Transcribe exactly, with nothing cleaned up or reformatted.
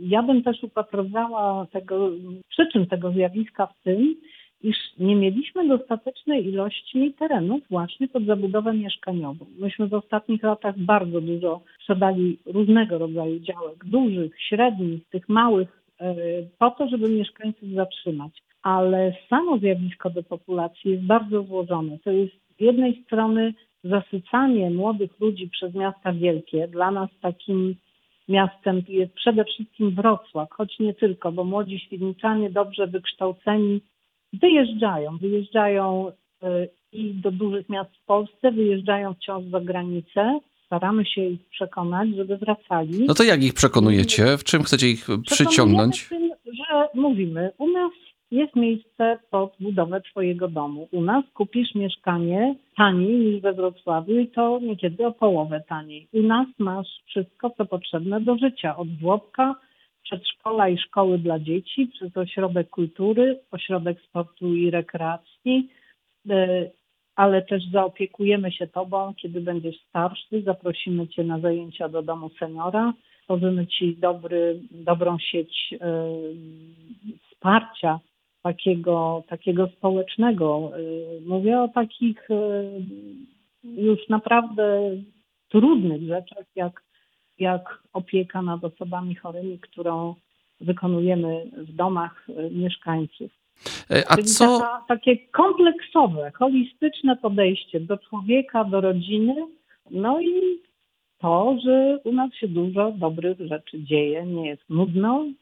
ja bym też upatrywała tego, przyczyn tego zjawiska w tym, iż nie mieliśmy dostatecznej ilości terenów właśnie pod zabudowę mieszkaniową. Myśmy w ostatnich latach bardzo dużo sprzedali różnego rodzaju działek, dużych, średnich, tych małych, po to, żeby mieszkańców zatrzymać. Ale samo zjawisko depopulacji jest bardzo złożone. To jest z jednej strony zasycanie młodych ludzi przez miasta wielkie. Dla nas takim miastem jest przede wszystkim Wrocław, choć nie tylko, bo młodzi świdniczanie dobrze wykształceni wyjeżdżają. Wyjeżdżają i do dużych miast w Polsce, wyjeżdżają wciąż za granicę. Staramy się ich przekonać, żeby wracali. No to jak ich przekonujecie? W czym chcecie ich przyciągnąć? Tym, że mówimy, u nas jest miejsce pod budowę twojego domu. U nas kupisz mieszkanie taniej niż we Wrocławiu i to niekiedy o połowę taniej. U nas masz wszystko, co potrzebne do życia. Od żłobka, przedszkola i szkoły dla dzieci, przez ośrodek kultury, ośrodek sportu i rekreacji, ale też zaopiekujemy się tobą, kiedy będziesz starszy, zaprosimy cię na zajęcia do domu seniora, stworzymy ci dobry, dobrą sieć y, wsparcia takiego, takiego społecznego. Y, mówię o takich y, już naprawdę trudnych rzeczach, jak, jak opieka nad osobami chorymi, którą wykonujemy w domach y, mieszkańców. A Czyli co... taka, takie kompleksowe, holistyczne podejście do człowieka, do rodziny, no i to, że u nas się dużo dobrych rzeczy dzieje, nie jest nudno,